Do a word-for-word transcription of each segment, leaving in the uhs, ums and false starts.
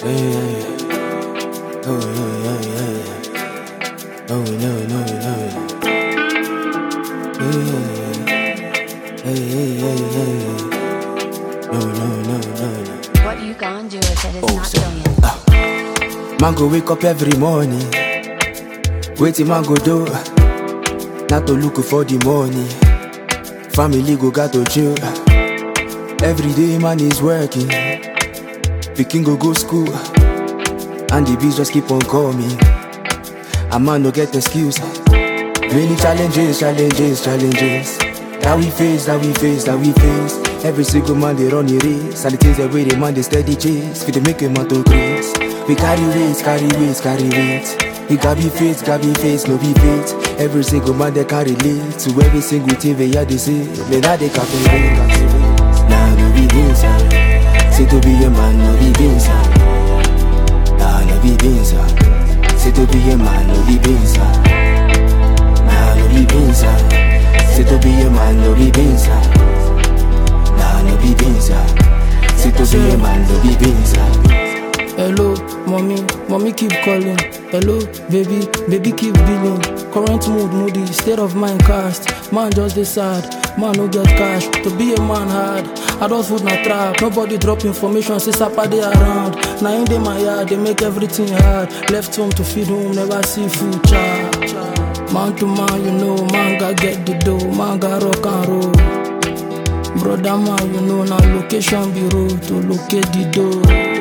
Yeah, yeah, yeah. Oh, yeah, yeah, yeah, yeah. Oh, no, no, no. Yeah, yeah, yeah. Hey, hey, hey, hey, hey. No, no, no, no, no. What you gonna do if it is Oh, not so, brilliant? ah. Man go wake up every morning. Waiting man go do. Not to look for the money. Family go got to chill. Every day man is working. Pikin go go school. And the beats just keep on coming. A man no get excuse. Many challenges, challenges, challenges. That we face, that we face, that we face. Every single man they run the race. And the things that way the man they steady chase. Fit they make a man to grace. We carry weights, carry weights, carry weights. It got be faith, got be face, no be faith. Every single man they carry lead. To every single thing they hear they say. Me now they captivate. Nah, no be inside. Say to be a man, no be inside. Nah, no be inside. Say to be a man, no be inside. Nah, no be inside. Say to be a man, no be inside. Nah, no be inside. Say to be a man, no be inside. Hello, mommy, mommy keep calling. Hello, baby, baby keep billing. Current mood moody, state of mind cast. Man just decide, man no get cash. To be a man hard, adult food na trap. Nobody drop information, say Sapa they around. Now in my yard, they make everything hard. Left home to feed home, never see food child. Man to man, you know, man got get the dough, man got rock and roll. Brother man, you know, now location bureau to locate the door.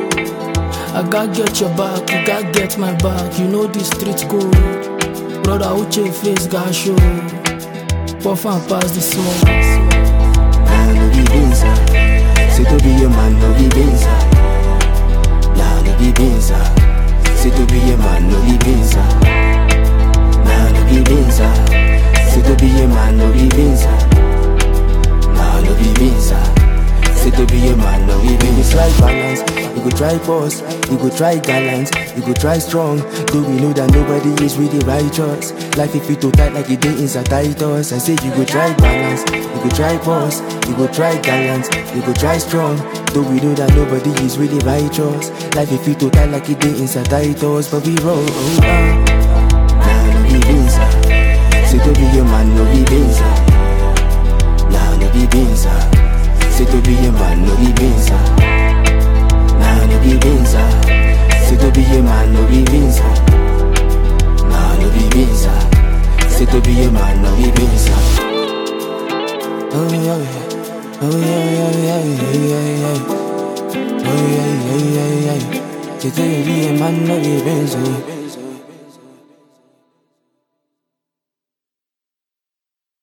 I gotta get your back, you gotta get my back. You know the street code. Brother, Uche face got show. Puff and pass the smoke. Nah, no be inside. Say to be a man, no be inside. Nah, no be inside. Say to be a man, no be inside. Nah, no be inside. Say to be a man, no be inside. Nah, no be inside. Say to be a man, no be inside. It's like balance. You go try pause, you go try gallant, you go try strong. Though we know that nobody is really righteous. Life if you too tight like it is inside Titus. I say you go try balance, you go try pause, you go try gallant, you go try strong. Though we know that nobody is really righteous. Life if you too tight like it is inside Titus. But we roll on. Nah, no be inside. Say to be a man, no be inside. Nah, no be inside. Say to be a man, no be inside. Nah, no be inside. Say to be a man, no be inside. Nah, no be inside. Say to be a man, no be inside. Oh yeah, yeah. Oh yeah, yeah, yeah, yeah, yeah. Oh yeah, yeah, yeah, yeah. Say to be a man, no be inside.